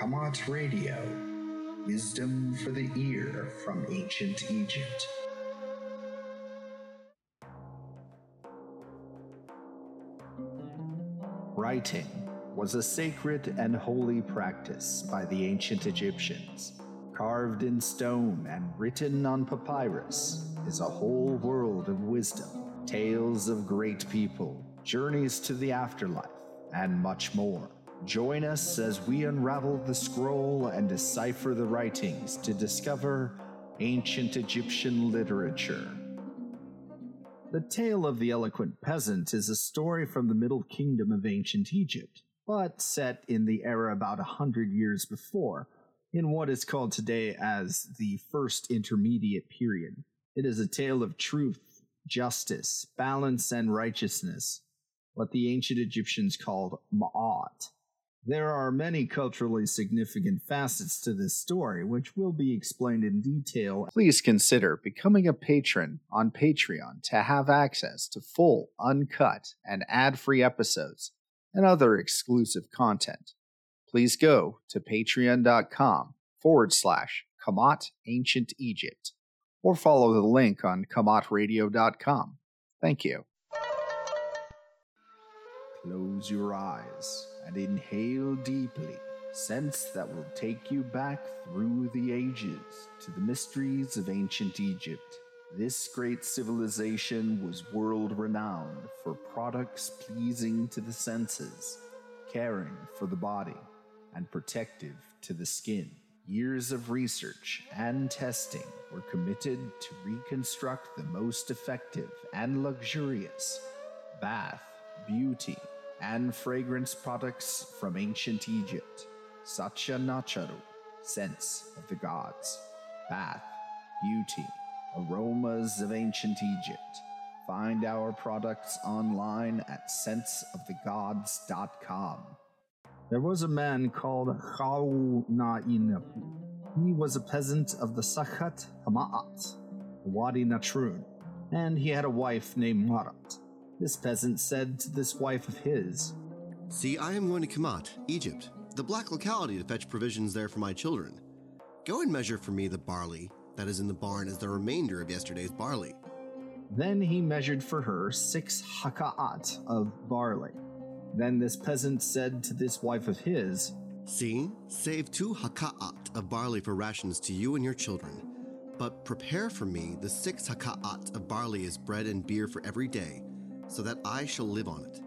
Kamat Radio, wisdom for the ear from ancient Egypt. Writing was a sacred and holy practice by the ancient Egyptians. Carved in stone and written on papyrus is a whole world of wisdom, tales of great people, journeys to the afterlife, and much more. Join us as we unravel the scroll and decipher the writings to discover ancient Egyptian literature. The Tale of the Eloquent Peasant is a story from the Middle Kingdom of ancient Egypt, but set in the era about 100 years before, in what is called today as the First Intermediate Period. It is a tale of truth, justice, balance, and righteousness, what the ancient Egyptians called Ma'at. There are many culturally significant facets to this story, which will be explained in detail. Please consider becoming a patron on Patreon to have access to full, uncut, and ad-free episodes and other exclusive content. Please go to patreon.com/Kamat Ancient Egypt or follow the link on kamatradio.com. Thank you. Close your eyes and inhale deeply. Scents that will take you back through the ages to the mysteries of ancient Egypt. This great civilization was world-renowned for products pleasing to the senses, caring for the body, and protective to the skin. Years of research and testing were committed to reconstruct the most effective and luxurious bath, beauty, and fragrance products from ancient Egypt. Satya Nacharu, scents of the gods. Bath, beauty, aromas of ancient Egypt. Find our products online at scentsofthegods.com. There was a man called Khau Na'inapu. He was a peasant of the Sakhat Hama'at, Wadi Natrun, and he had a wife named Marat. This peasant said to this wife of his, "See, I am going to Kamat, Egypt, the black locality, to fetch provisions there for my children. Go and measure for me the barley that is in the barn as the remainder of yesterday's barley." Then he measured for her 6 haka'at of barley. Then this peasant said to this wife of his, "See, save 2 haka'at of barley for rations to you and your children, but prepare for me the 6 haka'at of barley as bread and beer for every day, so that I shall live on it."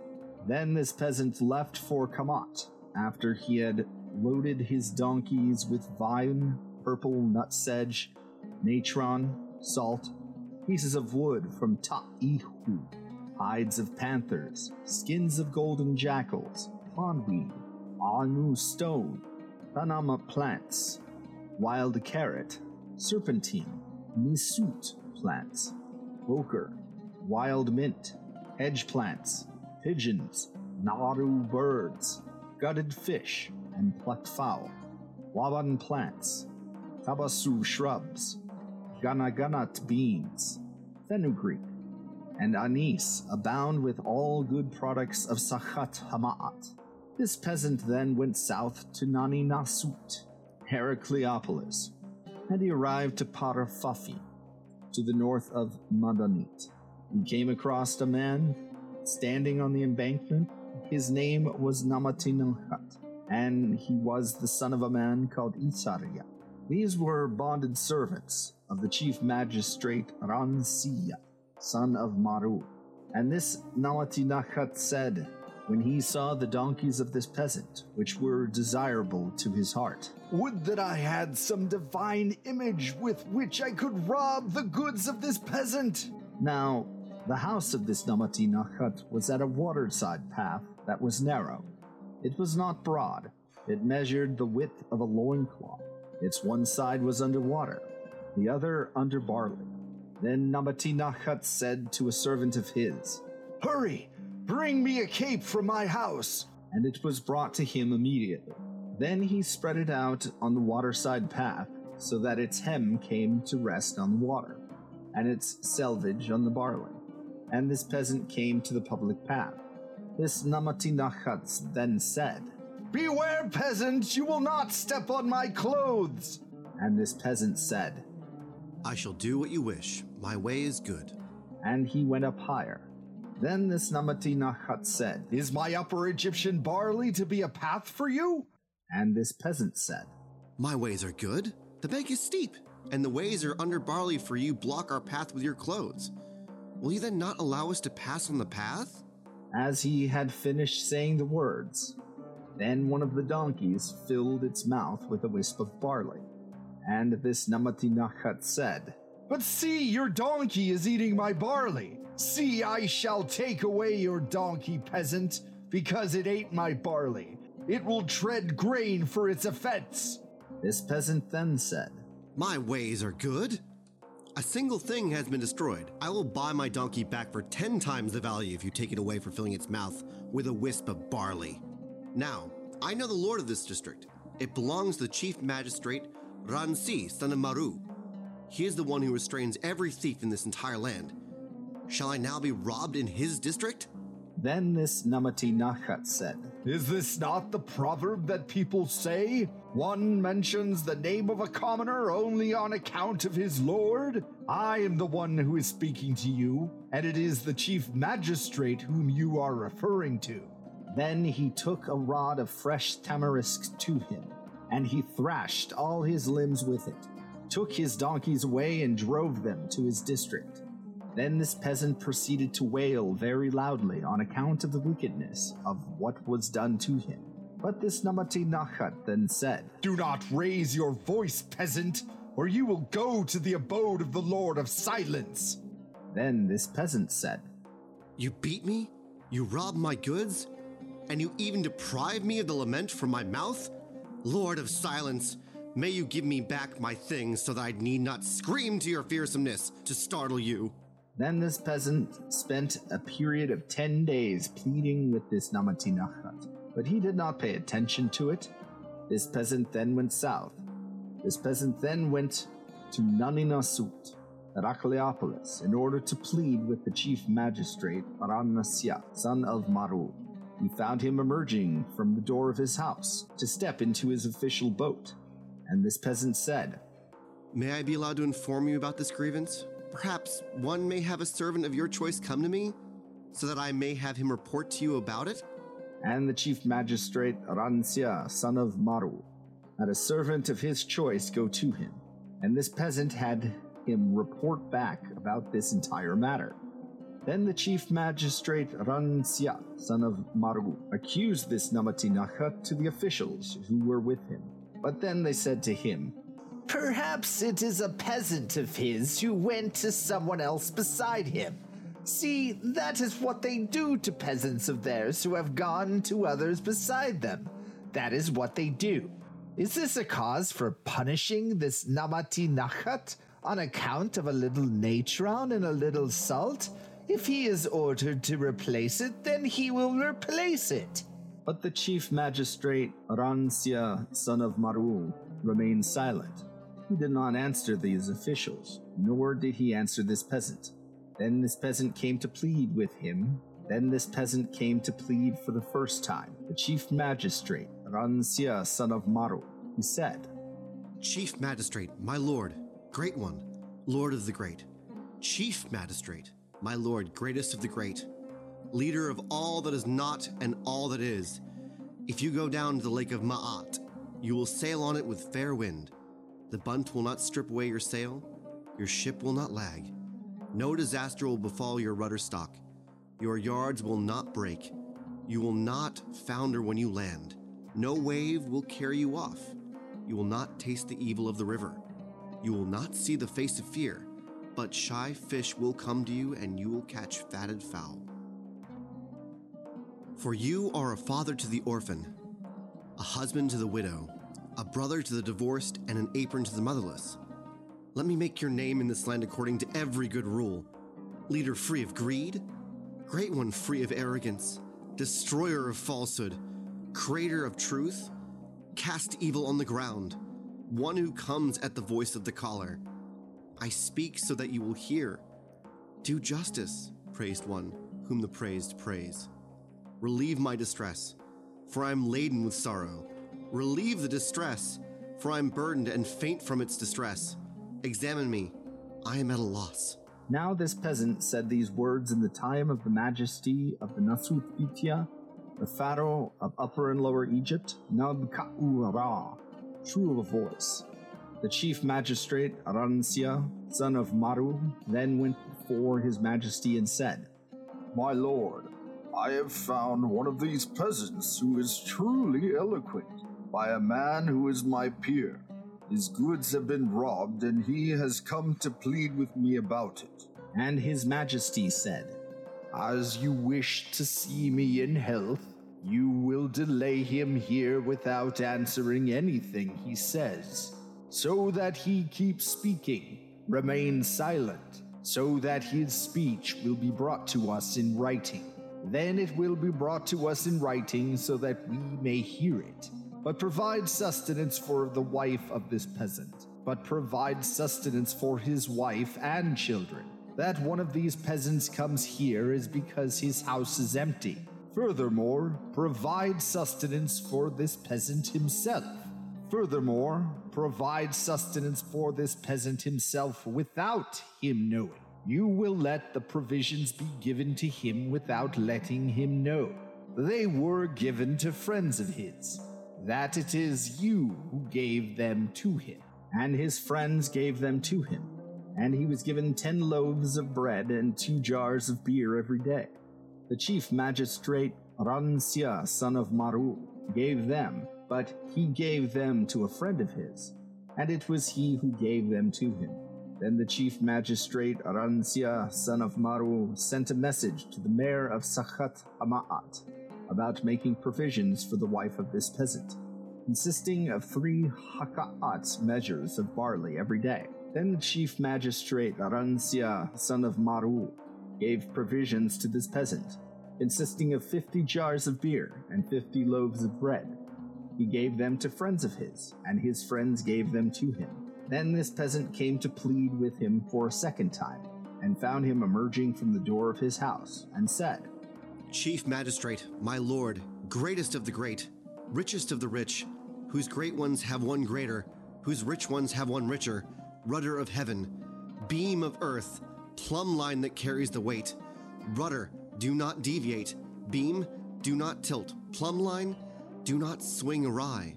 Then this peasant left for Kamat, after he had loaded his donkeys with vine, purple nutsedge, natron, salt, pieces of wood from ta'ihu, hides of panthers, skins of golden jackals, pondweed, anu stone, tanama plants, wild carrot, serpentine, nisut plants, ochre, wild mint, hedge plants, pigeons, naru birds, gutted fish, and plucked fowl, waban plants, tabasu shrubs, ganaganat beans, fenugreek, and anise abound with all good products of Sakhat Hama'at. This peasant then went south to Nani Nasut, Heracleopolis, and he arrived to Parafafi, to the north of Madanit. He came across a man standing on the embankment. His name was Namatinamhat, and he was the son of a man called Isaria. These were bonded servants of the chief magistrate Ransiya, son of Maru. And this Namatinamhat said, when he saw the donkeys of this peasant, which were desirable to his heart, "Would that I had some divine image with which I could rob the goods of this peasant!" Now, the house of this Namatinamhat was at a waterside path that was narrow. It was not broad. It measured the width of a loincloth. Its one side was under water, the other under barley. Then Namatinamhat said to a servant of his, "Hurry! Bring me a cape from my house!" And it was brought to him immediately. Then he spread it out on the waterside path, so that its hem came to rest on the water, and its selvage on the barley. And this peasant came to the public path. This Namatinamhat then said, Beware, peasant, you will not step on my clothes. And this peasant said, I shall do what you wish. My way is good. And he went up higher. Then this Namati Nachat said, Is my upper Egyptian barley to be a path for you? And this peasant said, My ways are good. The bank is steep, and the ways are under barley for you block our path with your clothes. Will you then not allow us to pass on the path? As he had finished saying the words, then one of the donkeys filled its mouth with a wisp of barley. And this Namati Nachat said, But see, your donkey is eating my barley. See, I shall take away your donkey, peasant, because it ate my barley. It will tread grain for its offense. This peasant then said, My ways are good. A single thing has been destroyed. I will buy my donkey back for 10 times the value if you take it away for filling its mouth with a wisp of barley. Now, I know the lord of this district. It belongs to the chief magistrate, Ransi, son of Maru. He is the one who restrains every thief in this entire land. Shall I now be robbed in his district? Then this Namati Nachat said, Is this not the proverb that people say? One mentions the name of a commoner only on account of his lord? I am the one who is speaking to you, and it is the chief magistrate whom you are referring to. Then he took a rod of fresh tamarisk to him, and he thrashed all his limbs with it, took his donkeys away and drove them to his district. Then this peasant proceeded to wail very loudly on account of the wickedness of what was done to him. But this Namati Nachat then said, Do not raise your voice, peasant, or you will go to the abode of the Lord of Silence. Then this peasant said, You beat me? You robbed my goods? And you even deprive me of the lament from my mouth? Lord of Silence, may you give me back my things so that I need not scream to your fearsomeness to startle you. Then this peasant spent a period of 10 days pleading with this Namati Nachat, but he did not pay attention to it. This peasant then went south. This peasant then went to Naninasut, Herakleopolis, in order to plead with the chief magistrate, Aranasya, son of Maru. He found him emerging from the door of his house to step into his official boat. And this peasant said, May I be allowed to inform you about this grievance? Perhaps one may have a servant of your choice come to me, so that I may have him report to you about it? And the chief magistrate, Ransya, son of Maru, had a servant of his choice go to him, and this peasant had him report back about this entire matter. Then the chief magistrate, Ransya, son of Maru, accused this Namati Nachat to the officials who were with him. But then they said to him, Perhaps it is a peasant of his who went to someone else beside him. See, that is what they do to peasants of theirs who have gone to others beside them. That is what they do. Is this a cause for punishing this Namati Nachat on account of a little natron and a little salt? If he is ordered to replace it, then he will replace it. But the chief magistrate, Ransya, son of Maru, remained silent. He did not answer these officials, nor did he answer this peasant. Then this peasant came to plead with him. Then this peasant came to plead for the first time. The chief magistrate, Ransya, son of Maru, he said, Chief magistrate, my lord, great one, lord of the great. Chief magistrate, my lord, greatest of the great, leader of all that is not and all that is. If you go down to the lake of Ma'at, you will sail on it with fair wind. The bunt will not strip away your sail. Your ship will not lag. No disaster will befall your rudder stock. Your yards will not break. You will not founder when you land. No wave will carry you off. You will not taste the evil of the river. You will not see the face of fear, but shy fish will come to you and you will catch fatted fowl. For you are a father to the orphan, a husband to the widow, a brother to the divorced, and an apron to the motherless. Let me make your name in this land according to every good rule. Leader free of greed, great one free of arrogance, destroyer of falsehood, creator of truth, cast evil on the ground, one who comes at the voice of the caller. I speak so that you will hear. Do justice, praised one, whom the praised praise. Relieve my distress. for I am laden with sorrow. Relieve the distress, for I am burdened and faint from its distress. Examine me, I am at a loss. Now this peasant said these words in the time of the majesty of the Nasut Bitya, the pharaoh of Upper and Lower Egypt, Nabka'u-Ra, true of voice. The chief magistrate, Aransia, son of Maru, then went before his majesty and said, My lord, I have found one of these peasants who is truly eloquent, by a man who is my peer. His goods have been robbed, and he has come to plead with me about it. And his majesty said, As you wish to see me in health, you will delay him here without answering anything he says, so that he keeps speaking. Remain silent, so that his speech will be brought to us in writing. Then it will be brought to us in writing so that we may hear it. But provide sustenance for the wife of this peasant. But provide sustenance for his wife and children. That one of these peasants comes here is because his house is empty. Furthermore, provide sustenance for this peasant himself. Furthermore, provide sustenance for this peasant himself without him knowing. You will let the provisions be given to him without letting him know. They were given to friends of his, that it is you who gave them to him. And his friends gave them to him. And he was given 10 loaves of bread and 2 jars of beer every day. The chief magistrate, Ransia, son of Maru, gave them, but he gave them to a friend of his, and it was he who gave them to him. Then the chief magistrate, Ransia, son of Maru, sent a message to the mayor of Sakhat Hama'at about making provisions for the wife of this peasant, consisting of 3 haka'at measures of barley every day. Then the chief magistrate, Ransia, son of Maru, gave provisions to this peasant, consisting of 50 jars of beer and 50 loaves of bread. He gave them to friends of his, and his friends gave them to him. Then this peasant came to plead with him for a second time, and found him emerging from the door of his house, and said, Chief magistrate, my lord, greatest of the great, richest of the rich, whose great ones have one greater, whose rich ones have one richer, rudder of heaven, beam of earth, plumb line that carries the weight, rudder, do not deviate, beam, do not tilt, plumb line, do not swing awry.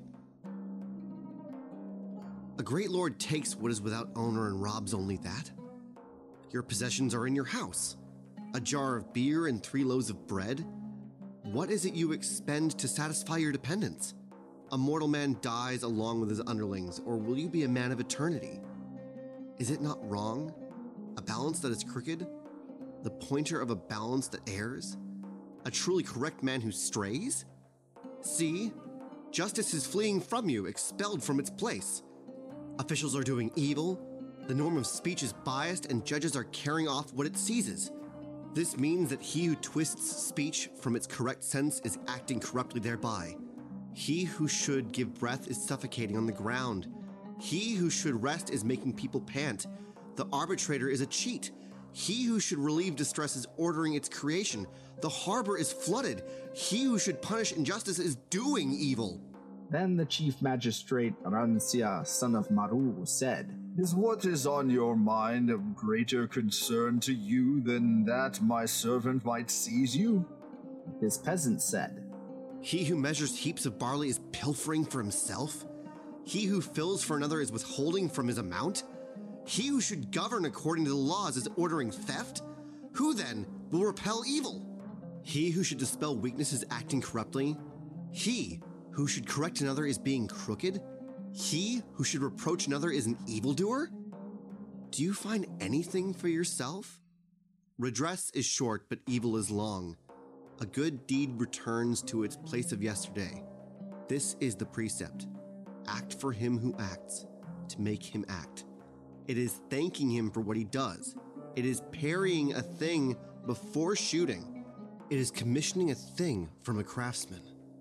A great lord takes what is without owner and robs only that. Your possessions are in your house. A jar of beer and 3 loaves of bread? What is it you expend to satisfy your dependents? A mortal man dies along with his underlings, or will you be a man of eternity? Is it not wrong? A balance that is crooked? The pointer of a balance that errs? A truly correct man who strays? See, justice is fleeing from you, expelled from its place. Officials are doing evil, the norm of speech is biased, and judges are carrying off what it seizes. This means that he who twists speech from its correct sense is acting corruptly thereby. He who should give breath is suffocating on the ground. He who should rest is making people pant. The arbitrator is a cheat. He who should relieve distress is ordering its creation. The harbor is flooded. He who should punish injustice is doing evil. Then the chief magistrate, Ransia, son of Maru, said, Is what is on your mind of greater concern to you than that my servant might seize you? His peasant said, He who measures heaps of barley is pilfering for himself? He who fills for another is withholding from his amount? He who should govern according to the laws is ordering theft? Who then will repel evil? He who should dispel weakness is acting corruptly? He who should correct another is being crooked? He who should reproach another is an evildoer? Do you find anything for yourself? Redress is short, but evil is long. A good deed returns to its place of yesterday. This is the precept. Act for him who acts, to make him act. It is thanking him for what he does. It is parrying a thing before shooting. It is commissioning a thing from a craftsman.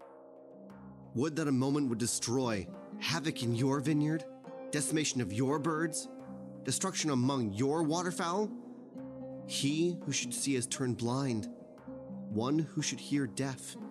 Would that a moment would destroy, havoc in your vineyard, decimation of your birds, destruction among your waterfowl? He who should see has turned blind, one who should hear deaf.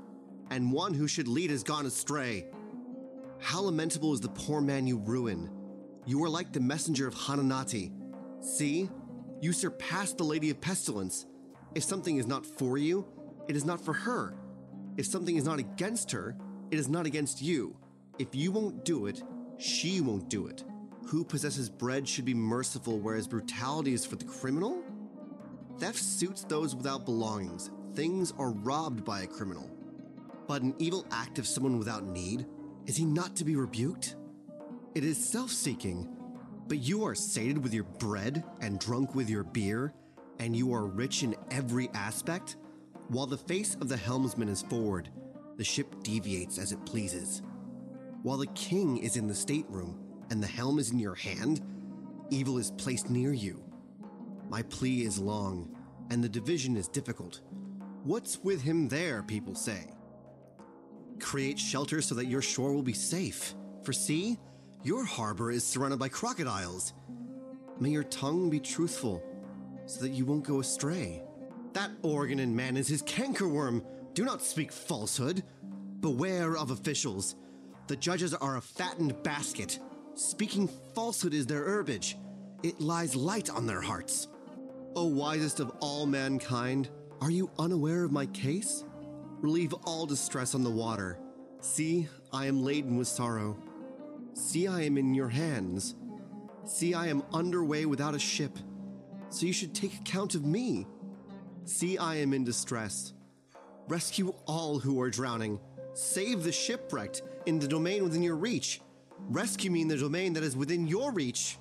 and one who should lead has gone astray. How lamentable is the poor man you ruin. You are like the messenger of Hananati. See, you surpass the Lady of Pestilence. If something is not for you, it is not for her. If something is not against her, it is not against you. If you won't do it, she won't do it. Who possesses bread should be merciful, whereas brutality is for the criminal? Theft suits those without belongings. Things are robbed by a criminal. But an evil act of someone without need, is he not to be rebuked? It is self-seeking. But you are sated with your bread and drunk with your beer, and you are rich in every aspect? While the face of the helmsman is forward, the ship deviates as it pleases. While the king is in the stateroom, and the helm is in your hand, evil is placed near you. My plea is long, and the division is difficult. What's with him there, people say? Create shelter so that your shore will be safe. For see, your harbor is surrounded by crocodiles. May your tongue be truthful, so that you won't go astray. That organ in man is his cankerworm. Do not speak falsehood. Beware of officials. The judges are a fattened basket. Speaking falsehood is their herbage. It lies light on their hearts. O wisest of all mankind, are you unaware of my case? Relieve all distress on the water. See, I am laden with sorrow. See, I am in your hands. See, I am underway without a ship. So you should take account of me. See, I am in distress. Rescue all who are drowning. Save the shipwrecked in the domain within your reach. Rescue me in the domain that is within your reach.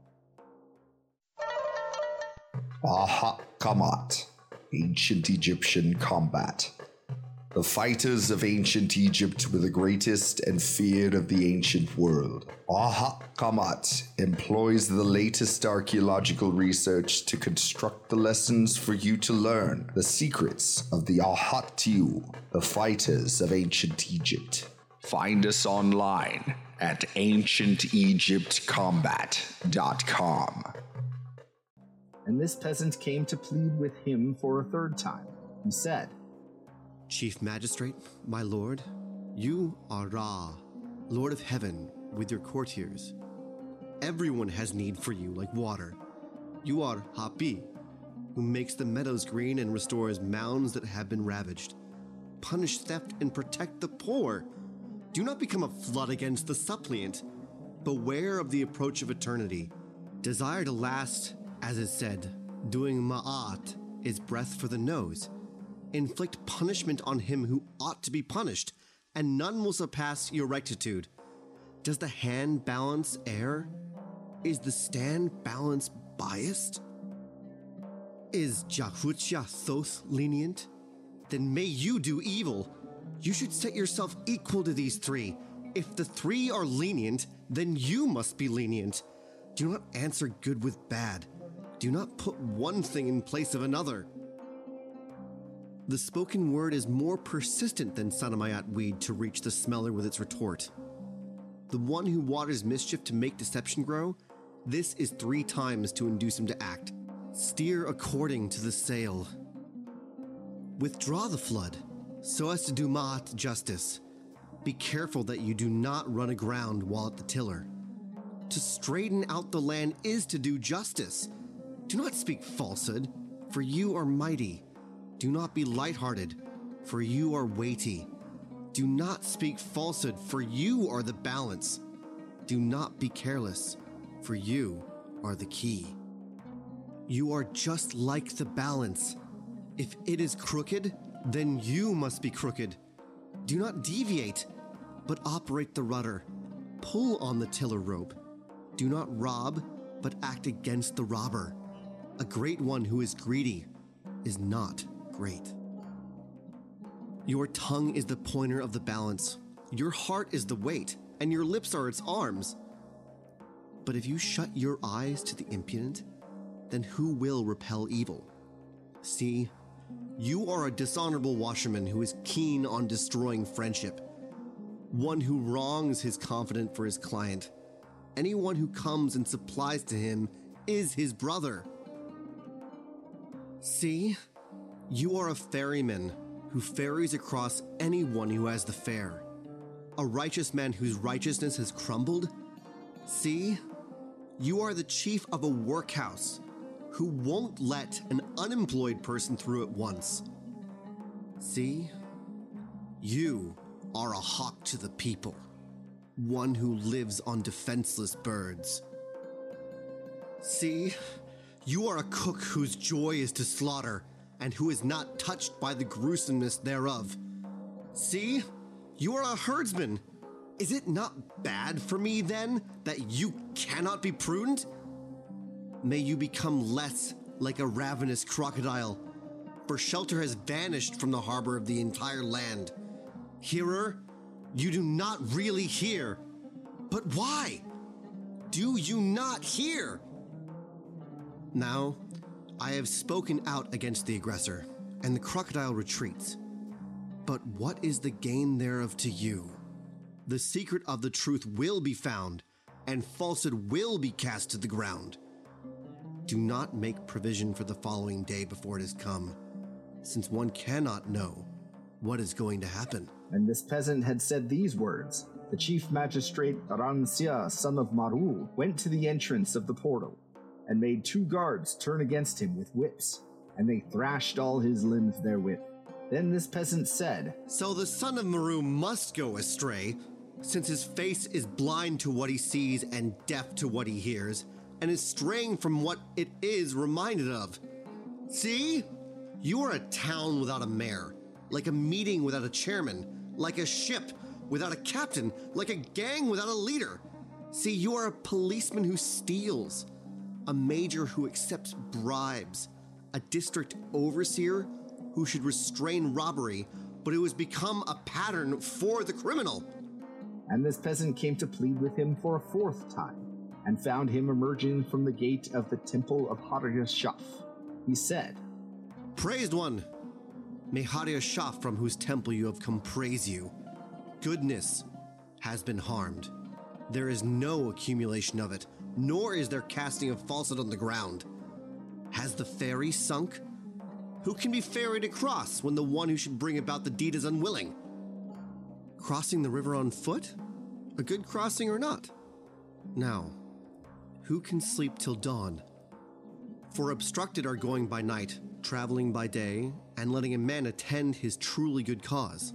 Aha Kamat, Ancient Egyptian Combat. The fighters of ancient Egypt were the greatest and feared of the ancient world. Aha Kamat employs the latest archaeological research to construct the lessons for you to learn the secrets of the Ahat-Tiu, the fighters of ancient Egypt. Find us online at ancientegyptcombat.com. And this peasant came to plead with him for a third time. He said, Chief Magistrate, my lord, you are Ra, Lord of Heaven, with your courtiers. Everyone has need for you like water. You are Hapi, who makes the meadows green and restores mounds that have been ravaged. Punish theft and protect the poor. Do not become a flood against the suppliant. Beware of the approach of eternity. Desire to last, as is said, doing ma'at is breath for the nose. Inflict punishment on him who ought to be punished, and none will surpass your rectitude. Does the hand balance err? Is the stand balance biased? Is Jahutya Thoth lenient? Then may you do evil. You should set yourself equal to these three. If the three are lenient, then you must be lenient. Do not answer good with bad. Do not put one thing in place of another. The spoken word is more persistent than Sanamayat weed to reach the smeller with its retort. The one who waters mischief to make deception grow, this is 3 times to induce him to act. Steer according to the sail. Withdraw the flood, so as to do Ma'at justice. Be careful that you do not run aground while at the tiller. To straighten out the land is to do justice. Do not speak falsehood, for you are mighty. Do not be lighthearted, for you are weighty. Do not speak falsehood, for you are the balance. Do not be careless, for you are the key. You are just like the balance. If it is crooked, then you must be crooked. Do not deviate, but operate the rudder. Pull on the tiller rope. Do not rob, but act against the robber. A great one who is greedy is not great. Your tongue is the pointer of the balance. Your heart is the weight, and your lips are its arms. But if you shut your eyes to the impudent, then who will repel evil? See, you are a dishonorable washerman who is keen on destroying friendship. One who wrongs his confidant for his client. Anyone who comes and supplies to him is his brother. See, you are a ferryman, who ferries across anyone who has the fare. A righteous man whose righteousness has crumbled? See, you are the chief of a workhouse who won't let an unemployed person through at once. See, you are a hawk to the people, one who lives on defenseless birds. See, you are a cook whose joy is to slaughter, and who is not touched by the gruesomeness thereof. See, you are a herdsman. Is it not bad for me, then, that you cannot be prudent? May you become less like a ravenous crocodile, for shelter has vanished from the harbor of the entire land. Hearer, you do not really hear. But why? Do you not hear? Now, I have spoken out against the aggressor, and the crocodile retreats. But what is the gain thereof to you? The secret of the truth will be found, and falsehood will be cast to the ground. Do not make provision for the following day before it has come, since one cannot know what is going to happen. And this peasant had said these words. The chief magistrate Ransia, son of Maru, went to the entrance of the portal, and made 2 guards turn against him with whips, and they thrashed all his limbs therewith. Then this peasant said, So the son of Maru must go astray, since his face is blind to what he sees and deaf to what he hears, and is straying from what it is reminded of. See? You are a town without a mayor, like a meeting without a chairman, like a ship without a captain, like a gang without a leader. See, you are a policeman who steals, a major who accepts bribes, a district overseer who should restrain robbery, but who has become a pattern for the criminal. And this peasant came to plead with him for a 4th time, and found him emerging from the gate of the temple of Haryashaf. He said, Praised one, may Haryashaf, from whose temple you have come, praise you. Goodness has been harmed. There is no accumulation of it, nor is there casting of falsehood on the ground. Has the ferry sunk? Who can be ferried across when the one who should bring about the deed is unwilling? Crossing the river on foot? A good crossing or not? Now, who can sleep till dawn? For obstructed are going by night, traveling by day, and letting a man attend his truly good cause.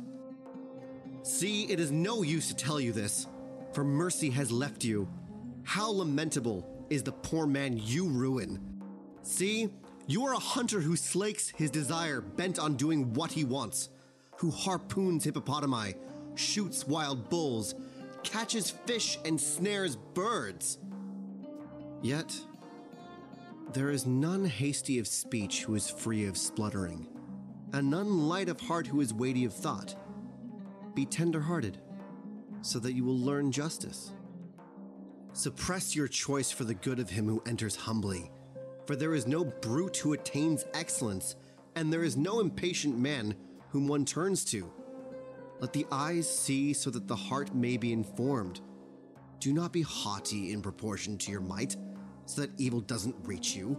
See, it is no use to tell you this, for mercy has left you. How lamentable is the poor man you ruin. See, you are a hunter who slakes his desire, bent on doing what he wants, who harpoons hippopotami, shoots wild bulls, catches fish and snares birds. Yet, there is none hasty of speech who is free of spluttering, and none light of heart who is weighty of thought. Be tender-hearted, so that you will learn justice. Suppress your choice for the good of him who enters humbly, for there is no brute who attains excellence, and there is no impatient man whom one turns to. Let the eyes see so that the heart may be informed. Do not be haughty in proportion to your might, so that evil doesn't reach you.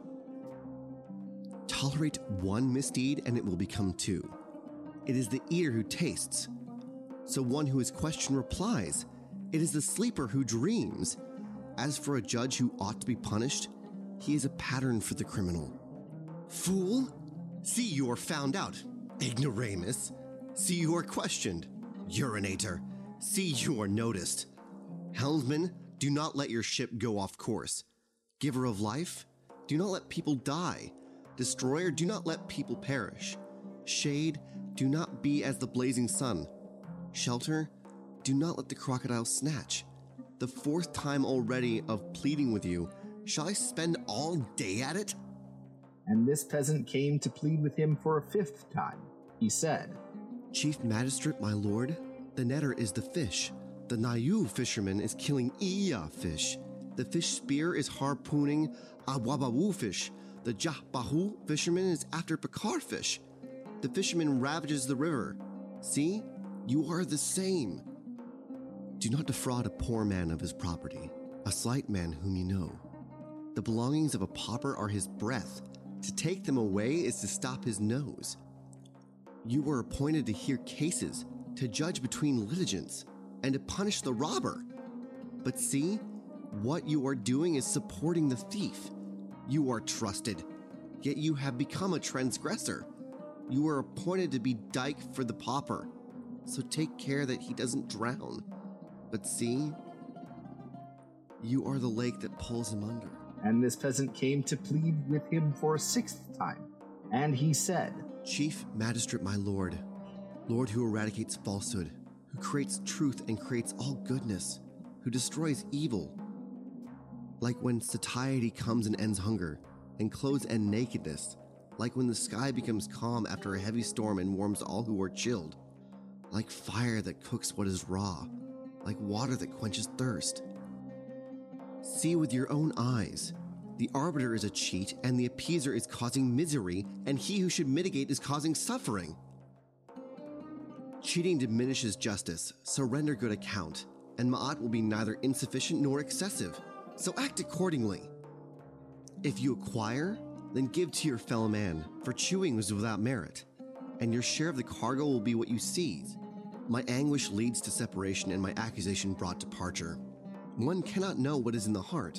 Tolerate one misdeed and it will become 2. It is the ear who tastes. So one who is questioned replies. It is the sleeper who dreams. As for a judge who ought to be punished, he is a pattern for the criminal. Fool! See, you are found out. Ignoramus! See, you are questioned. Urinator! See, you are noticed. Helmsman, do not let your ship go off course. Giver of life, do not let people die. Destroyer, do not let people perish. Shade, do not be as the blazing sun. Shelter, do not let the crocodile snatch. The 4th time already of pleading with you, shall I spend all day at it? And this peasant came to plead with him for a 5th time. He said, Chief Magistrate, my lord, the netter is the fish. The Nayu fisherman is killing Iya fish. The fish spear is harpooning Awabawu fish. The Jahbahu fisherman is after Bakar fish. The fisherman ravages the river. See, you are the same. Do not defraud a poor man of his property, a slight man whom you know. The belongings of a pauper are his breath. To take them away is to stop his nose. You were appointed to hear cases, to judge between litigants, and to punish the robber. But see, what you are doing is supporting the thief. You are trusted, yet you have become a transgressor. You were appointed to be dike for the pauper, so take care that he doesn't drown. But see, you are the lake that pulls him under. And this peasant came to plead with him for a 6th time. And he said, Chief Magistrate, my lord, Lord who eradicates falsehood, who creates truth and creates all goodness, who destroys evil. Like when satiety comes and ends hunger, and clothes end nakedness, like when the sky becomes calm after a heavy storm and warms all who are chilled, like fire that cooks what is raw, like water that quenches thirst. See with your own eyes. The arbiter is a cheat, and the appeaser is causing misery, and he who should mitigate is causing suffering. Cheating diminishes justice, so render good account, and Ma'at will be neither insufficient nor excessive, so act accordingly. If you acquire, then give to your fellow man, for chewing was without merit, and your share of the cargo will be what you seize. My anguish leads to separation, and my accusation brought departure. One cannot know what is in the heart.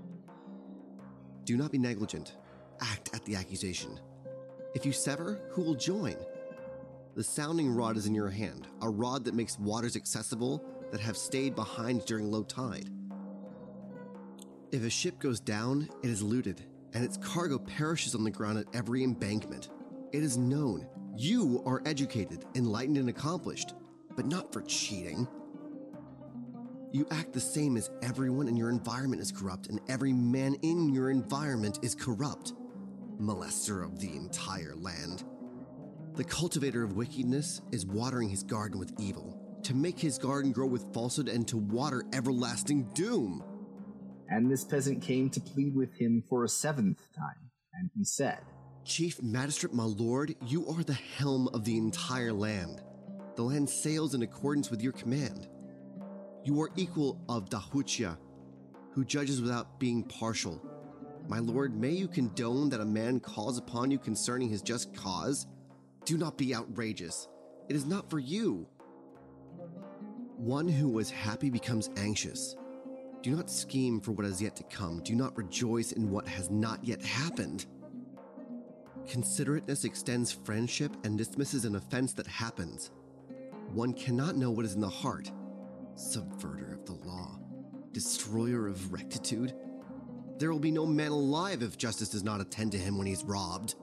Do not be negligent. Act at the accusation. If you sever, who will join? The sounding rod is in your hand, a rod that makes waters accessible that have stayed behind during low tide. If a ship goes down, it is looted, and its cargo perishes on the ground at every embankment. It is known. You are educated, enlightened, and accomplished, but not for cheating. You act the same as everyone in your environment is corrupt, and every man in your environment is corrupt. Molester of the entire land. The cultivator of wickedness is watering his garden with evil, to make his garden grow with falsehood and to water everlasting doom. And this peasant came to plead with him for a 7th time. And he said, Chief Magistrate, my lord, you are the helm of the entire land. The land sails in accordance with your command. You are equal of Dahutia, who judges without being partial. My lord, may you condone that a man calls upon you concerning his just cause? Do not be outrageous. It is not for you. One who was happy becomes anxious. Do not scheme for what has yet to come. Do not rejoice in what has not yet happened. Considerateness extends friendship and dismisses an offense that happens. One cannot know what is in the heart. Subverter of the law, destroyer of rectitude. There will be no man alive if justice does not attend to him when he's robbed.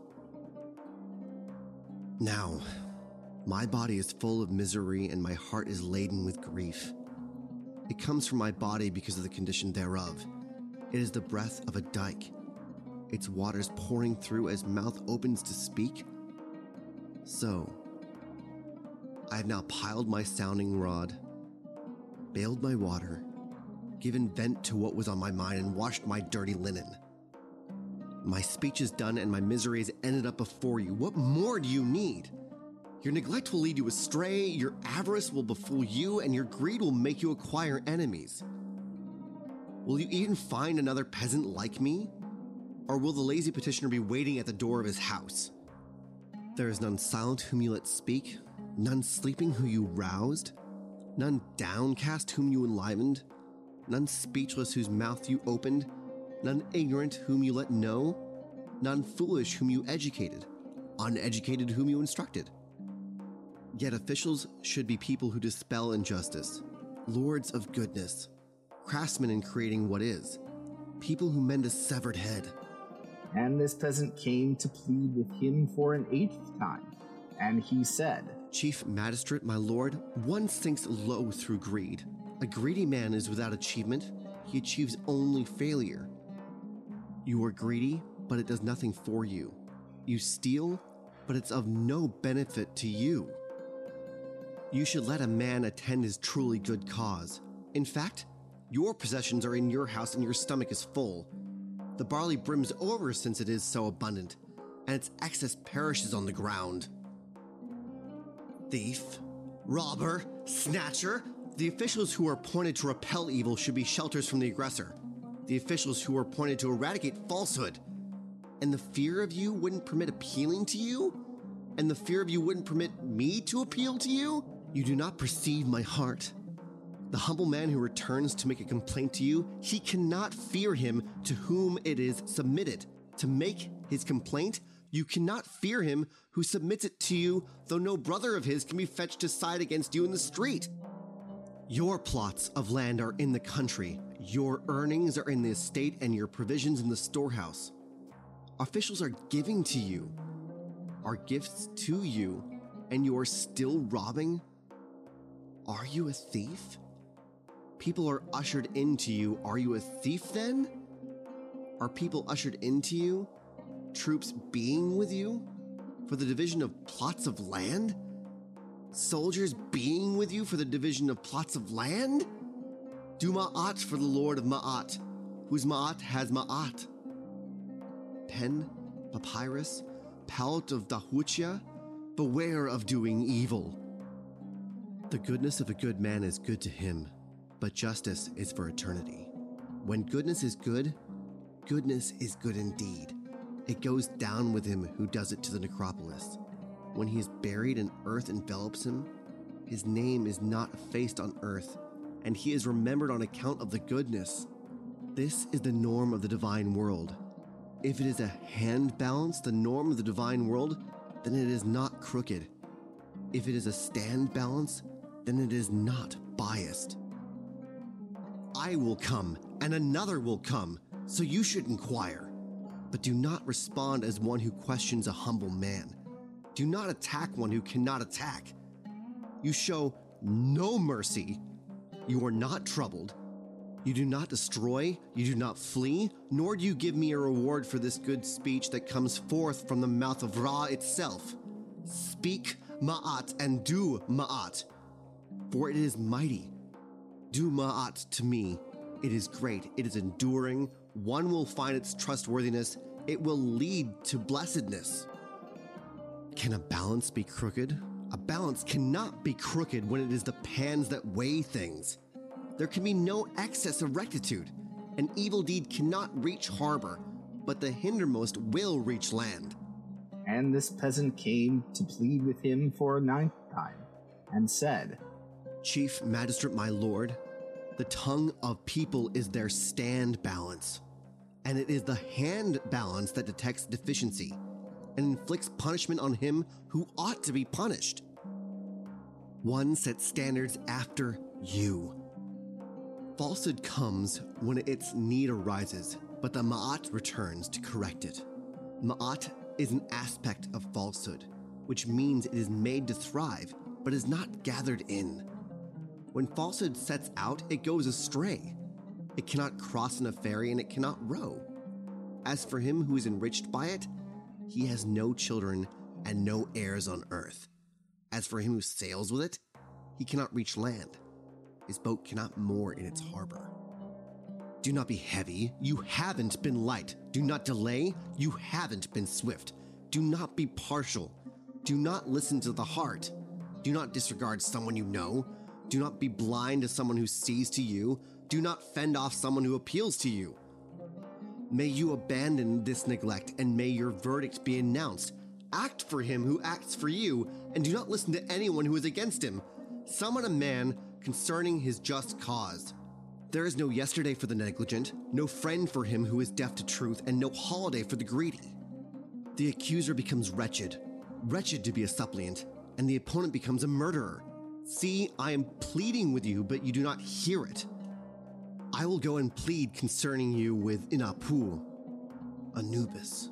Now, my body is full of misery and my heart is laden with grief. It comes from my body because of the condition thereof. It is the breath of a dike, its waters pouring through as mouth opens to speak. So, I have now piled my sounding rod, bailed my water, given vent to what was on my mind, and washed my dirty linen. My speech is done and my misery has ended up before you. What more do you need? Your neglect will lead you astray, your avarice will befool you, and your greed will make you acquire enemies. Will you even find another peasant like me? Or will the lazy petitioner be waiting at the door of his house? There is none silent whom you let speak, none sleeping who you roused, none downcast whom you enlivened, none speechless whose mouth you opened, none ignorant whom you let know, none foolish whom you educated, uneducated whom you instructed. Yet officials should be people who dispel injustice, lords of goodness, craftsmen in creating what is, people who mend a severed head. And this peasant came to plead with him for an 8th time. And he said, Chief Magistrate, my lord, one sinks low through greed. A greedy man is without achievement. He achieves only failure. You are greedy, but it does nothing for you. You steal, but it's of no benefit to you. You should let a man attend his truly good cause. In fact, your possessions are in your house and your stomach is full. The barley brims over since it is so abundant, and its excess perishes on the ground. Thief, robber, snatcher, the officials who are appointed to repel evil should be shelters from the aggressor. The officials who are appointed to eradicate falsehood. And the fear of you wouldn't permit appealing to you? and the fear of you wouldn't permit me to appeal to you? You do not perceive my heart. The humble man who returns to make a complaint to you, he cannot fear him to whom it is submitted. To make his complaint, you cannot fear him who submits it to you, though no brother of his can be fetched to side against you in the street. Your plots of land are in the country, your earnings are in the estate, and your provisions in the storehouse. Officials are giving to you, are gifts to you, and you are still robbing? Are you a thief? People are ushered into you. Are you a thief then? Are people ushered into you? Troops being with you? For the division of plots of land? Soldiers being with you for the division of plots of land? Do Ma'at for the Lord of Ma'at, whose Ma'at has Ma'at. Pen, papyrus, palette of Dahutia, beware of doing evil. The goodness of a good man is good to him, but justice is for eternity. When goodness is good indeed. It goes down with him who does it to the necropolis. When he is buried and earth envelops him, his name is not effaced on earth, and he is remembered on account of the goodness. This is the norm of the divine world. If it is a hand balance, the norm of the divine world, then it is not crooked. If it is a stand balance, then it is not biased. I will come, and another will come, so you should inquire. But do not respond as one who questions a humble man. Do not attack one who cannot attack. You show no mercy. You are not troubled. You do not destroy, you do not flee, nor do you give me a reward for this good speech that comes forth from the mouth of Ra itself. Speak Ma'at and do Ma'at, for it is mighty. Do Ma'at to me. It is great, it is enduring, one will find its trustworthiness, it will lead to blessedness. Can a balance be crooked? A balance cannot be crooked when it is the pans that weigh things. There can be no excess of rectitude. An evil deed cannot reach harbor, but the hindermost will reach land. And this peasant came to plead with him for a 9th time, and said, Chief Magistrate, my lord, the tongue of people is their stand balance, and it is the hand balance that detects deficiency and inflicts punishment on him who ought to be punished. One sets standards after you. Falsehood comes when its need arises, but the Ma'at returns to correct it. Ma'at is an aspect of falsehood, which means it is made to thrive, but is not gathered in. When falsehood sets out, it goes astray. It cannot cross in a ferry and it cannot row. As for him who is enriched by it, he has no children and no heirs on earth. As for him who sails with it, he cannot reach land. His boat cannot moor in its harbor. Do not be heavy, you haven't been light. Do not delay, you haven't been swift. Do not be partial. Do not listen to the heart. Do not disregard someone you know. Do not be blind to someone who sees to you. Do not fend off someone who appeals to you. May you abandon this neglect, and may your verdict be announced. Act for him who acts for you, and do not listen to anyone who is against him. Summon a man concerning his just cause. There is no yesterday for the negligent, no friend for him who is deaf to truth, and no holiday for the greedy. The accuser becomes wretched to be a suppliant, and the opponent becomes a murderer. See, I am pleading with you, but you do not hear it. I will go and plead concerning you with Inapu, Anubis.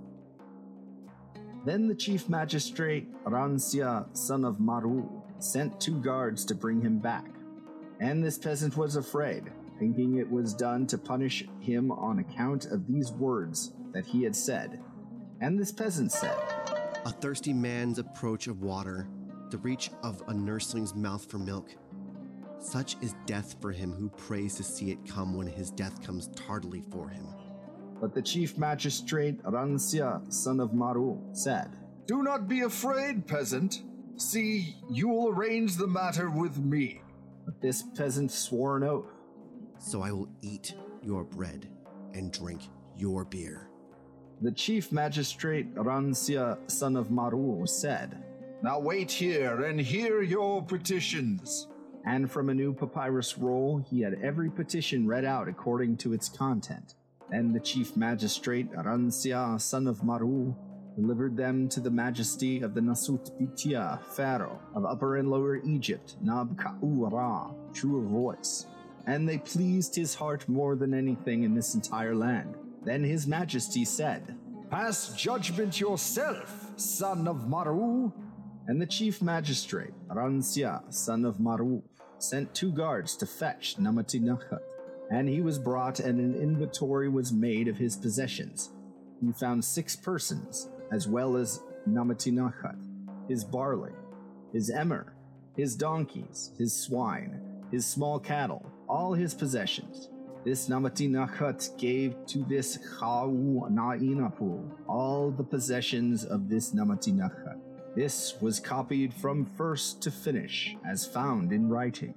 Then the chief magistrate, Ransia, son of Maru, sent 2 guards to bring him back. And this peasant was afraid, thinking it was done to punish him on account of these words that he had said. And this peasant said, A thirsty man's approach of water, the reach of a nursling's mouth for milk. Such is death for him who prays to see it come when his death comes tardily for him. But the chief magistrate, Ransia, son of Maru, said, Do not be afraid, peasant. See, you will arrange the matter with me. But this peasant swore an oath. So I will eat your bread and drink your beer. The chief magistrate Ransia, son of Maru, said, Now wait here and hear your petitions. and from a new papyrus roll he had every petition read out according to its content. Then the chief magistrate Ransia, son of Maru, delivered them to the majesty of the Nasut Bitia, pharaoh of Upper and Lower Egypt, Nabka'u-Ra, true of voice. And they pleased his heart more than anything in this entire land. Then his majesty said, Pass judgment yourself, son of Maru. and the chief magistrate, Ransia, son of Maru, sent 2 guards to fetch Namatinakhat. And he was brought, and an inventory was made of his possessions. He found 6 persons, as well as Namatinakhat, his barley, his emmer, his donkeys, his swine, his small cattle, all his possessions. This Namatinakhat gave to this Kha'u Na'inapu all the possessions of this Namatinakhat. This was copied from first to finish, as found in writing.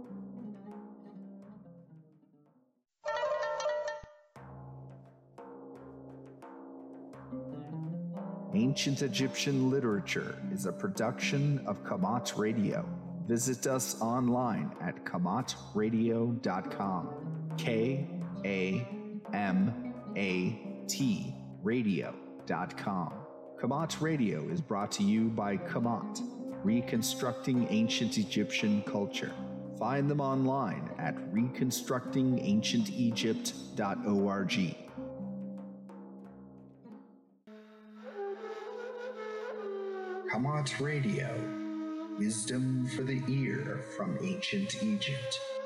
Ancient Egyptian Literature is a production of Kamat Radio. Visit us online at kamatradio.com. Kamat radio.com. Kamat Radio is brought to you by Kamat, Reconstructing Ancient Egyptian Culture. Find them online at reconstructingancientegypt.org. Kamat Radio, wisdom for the ear from ancient Egypt.